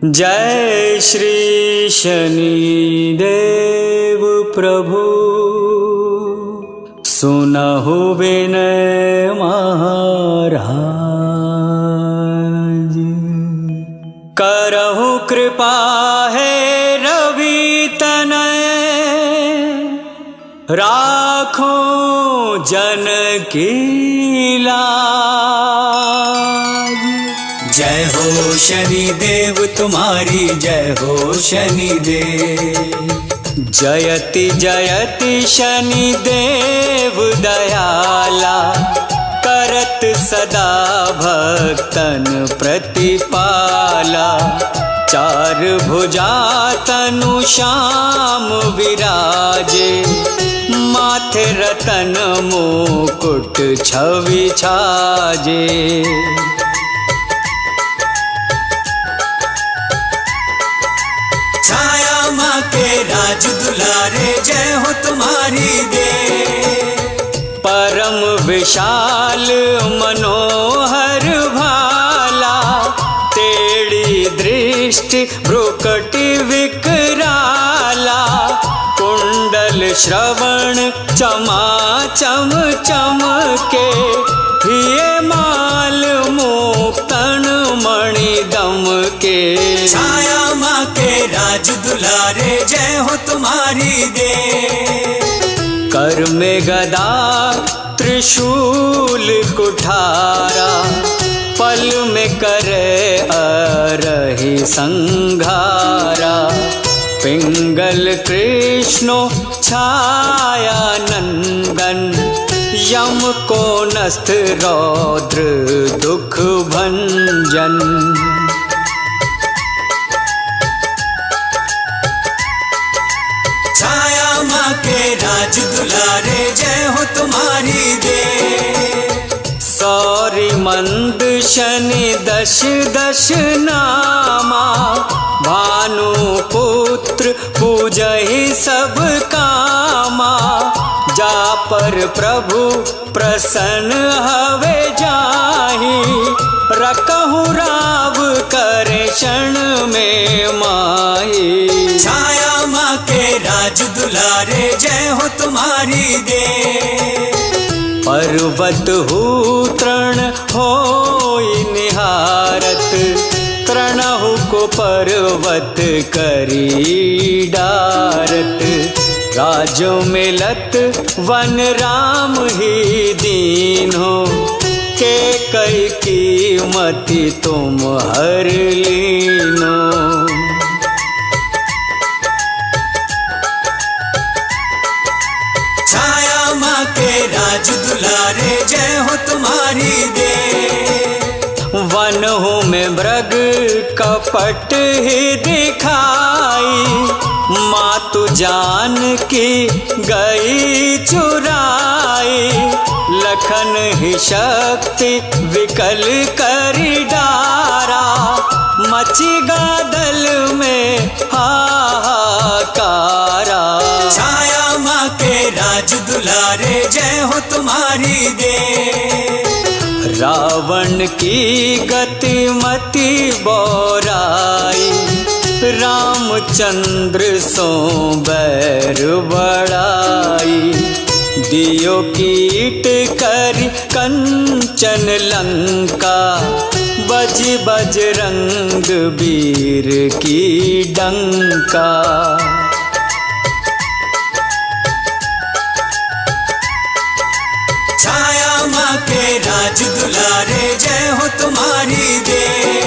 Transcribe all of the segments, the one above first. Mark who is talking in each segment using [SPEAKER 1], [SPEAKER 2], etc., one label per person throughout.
[SPEAKER 1] जय श्री शनिदेव प्रभु, सुनहु विनय महाराज। करहु कृपा है रवि तनय, राखो जन की लाज। जय हो शनिदेव तुम्हारी जय हो शनिदेव। जयति जयति शनिदेव दयाला, करत सदा भक्तन प्रतिपाला। चार भुजा तनु श्याम विराजे, माथे रतन मुकुट छवि छाजे। छाया माँ के राज दुलारे, जय हो तुम्हारी दे। परम विशाल मनोहर भाला, तेड़ी दृष्टि भ्रुकटि विकराला। कुंडल श्रवण चमाचम चमके, हिये माल मुक्तन मणि दम के। छाया माँ के राज दुलारे, जय हो तुम्हारी दे। कर में गदा त्रिशूल कुठारा, पल में करे अरहि संघारा। पिंगल कृष्णो छाया नंदन, यम को नस्थ रौद्र दुख भंजन। छाया माँ के राज दुलारे, जय हो तुम्हारी दे। सौरी मंद शनि दश दश नामा, भानु पुत्र पूजहि सब कामा। जा पर प्रभु प्रसन्न हवे जाहि, रखहु राव करे क्षण में माही। छाया माँ के राज दुलारे, जय हो तुम्हारी दे। पर्वत हु तृण होई निहारत, तृणहु को पर्वत करी डारत। राजो मिलत वन राम ही दीन्हो, के कई कीमती तुम हर लीनो। छाया माँ के राज दुलारे, जय हो तुम्हारी दे। वन हो में मृग कपट ही दिखाई, मातु जान की गई चुराई। लखन ही शक्ति विकल करी डारा, मची गादल में हाहाकारा। छाया माँ के राज दुलारे, जय हो तुम्हारी दे। रावण की गतिमति बोराई, रामचंद्र सो बैर बढ़ाई। दियो कीट करि कंचन लंका, बजी बजरंग वीर की डंका। छाया माँ के राज दुलारे, जय हो तुम्हारी दे।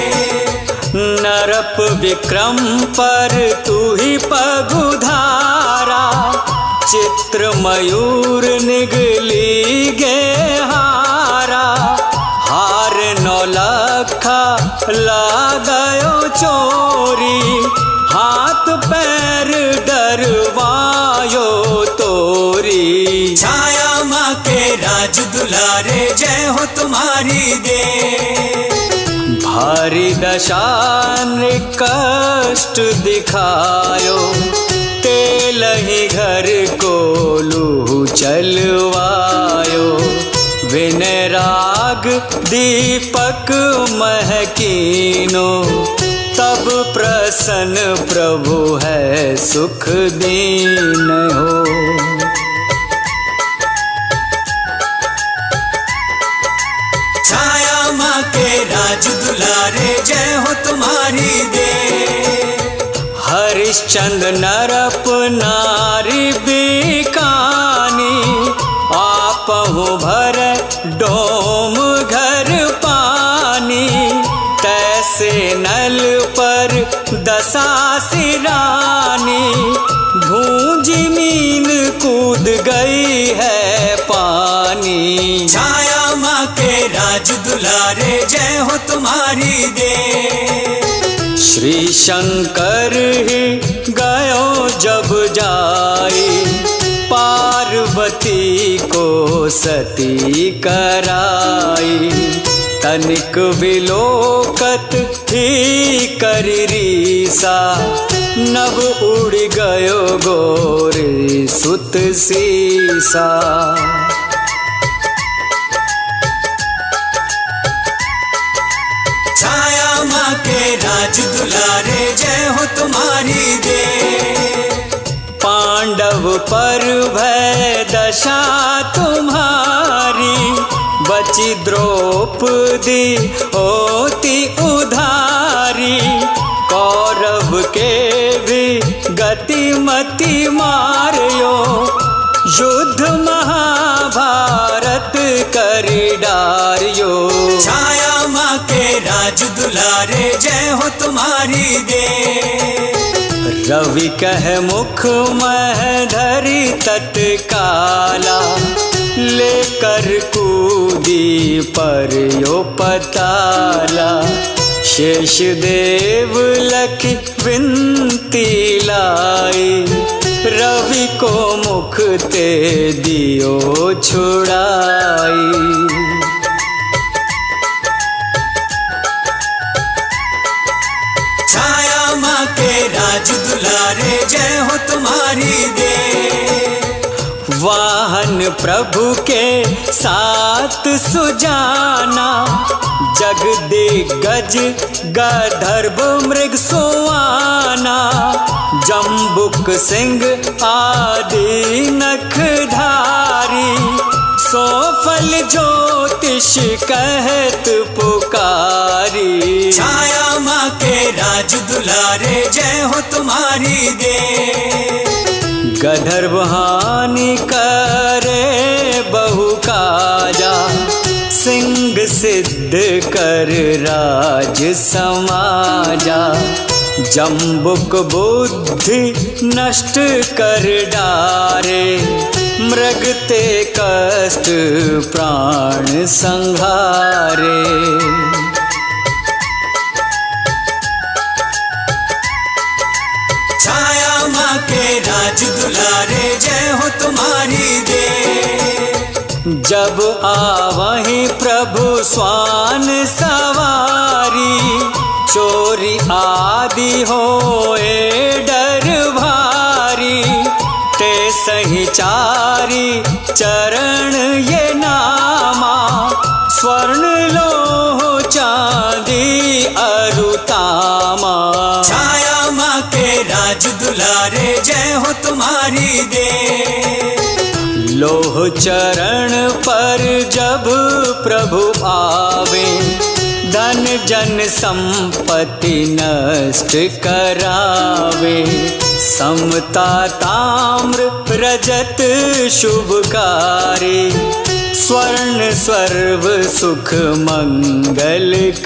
[SPEAKER 1] नरप विक्रम पर तू ही पगुधारा, चित्र मयूर निगली गे हारा। हार नौलखा लागयो चोरी, हाथ पैर डरवायो तोरी। छाया माँ के राज दुलारे, जय हो तुम्हारी दे। भारी दशा कष्ट दिखायो, तेल ही घर को लू चलवायो। विनय राग दीपक महकीनो, तब
[SPEAKER 2] प्रसन्न प्रभु है सुख दीन हो।
[SPEAKER 1] छाया माँ के राज दुलारे जय हो तुम्हारी दे।
[SPEAKER 2] हरिश्चंद्र नरप नारी बिकानी, आपहु भर डोम घर पानी। तैसे नल पर दशा सिरानी, भूंज मीन कूद गई है पानी।
[SPEAKER 1] छाया माँ के राज दुलारे जय हो तुम्हारी दे।
[SPEAKER 2] श्री शंकर ही गयो जब जाई, पार्वती को सती कराई। तनिक विलोकत ही करी रीसा, नभ उड़ गयो गोरी सुत सीसा।
[SPEAKER 1] छाया माँ के राज दुलारे जय हो तुम्हारी दे।
[SPEAKER 2] पांडव पर भय दशा तुम्हारी, बची द्रौपदी होती उधारी। कौरव के भी गति मति मारियो, युद्ध महाभारत करी डारियो।
[SPEAKER 1] छाया माँ के राज दुलारे जय हो तुम्हारी दे।
[SPEAKER 2] रवि कह मुख मह धरी तत्काला, लेकर कूदी पर यो पताला। शेष देव लखी विनती लाई, रवि को मुख ते दियो छुड़ाई।
[SPEAKER 1] छाया माँ के राज दुलारे जय हो तुम्हारी दे।
[SPEAKER 2] वाहन प्रभु के साथ सुजाना, जग दिग्गज गंधर्व मृग सुआना। जम्बुक सिंह आदि नखधारी, सो फल ज्योतिष कहत पुकारी।
[SPEAKER 1] छाया माँ के राज दुलारे जय हो तुम्हारी दे।
[SPEAKER 2] गंधर्व हानि करे बहु काजा, सिंह सिद्ध कर राज समाजा। जम्बुक बुद्धि नष्ट कर डारे, मृग ते कष्ट प्राण संहारे।
[SPEAKER 1] छाया माँ के राज दुलारे जय हो तुम्हारी दे।
[SPEAKER 2] जब आवहीं प्रभु स्वान सवारी, चोरी आदि होए डर भारी। ते सही चारी चरण ये नामा, स्वर्ण लोह चांदी अरुतामा।
[SPEAKER 1] छाया माँ के राज दुलारे जय हो तुम्हारी दे।
[SPEAKER 2] लोह चरण पर जब प्रभु आवे, धन जन संपत्ति नष्ट करावे। समता ताम्र रजत शुभकारी, स्वर्ण सर्व सुख मंगलकारी।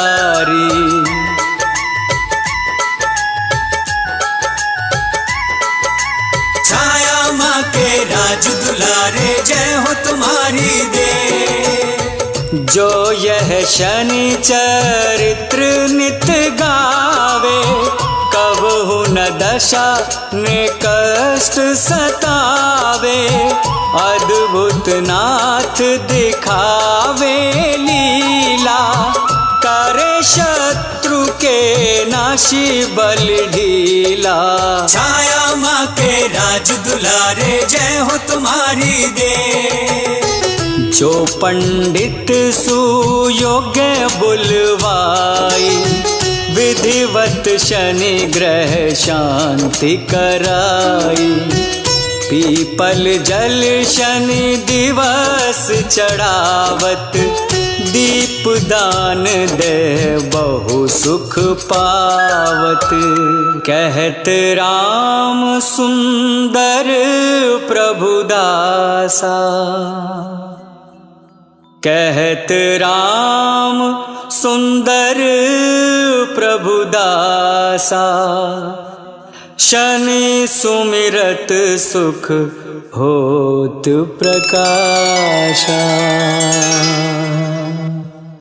[SPEAKER 1] छाया माँ के राज दुलारे जय हो तुम्हारी दे।
[SPEAKER 2] जो यह शनि चरित्र नित गावे, कबहु न दशा ने कष्ट सतावे। अद्भुत नाथ दिखावे लीला, करे शत्रु के नाशी बल ढीला।
[SPEAKER 1] छाया माँ के राज दुलारे जय हो तुम्हारी दे।
[SPEAKER 2] जो पंडित सुयोग्य बुलवाई, विधिवत शनि ग्रह शांति कराई। पीपल जल शनि दिवस चढ़ावत, दीप दान दे बहु सुख पावत। कहत राम सुंदर प्रभुदासा, कहत राम सुंदर प्रभुदासा। शनि सुमिरत सुख होत प्रकाशा।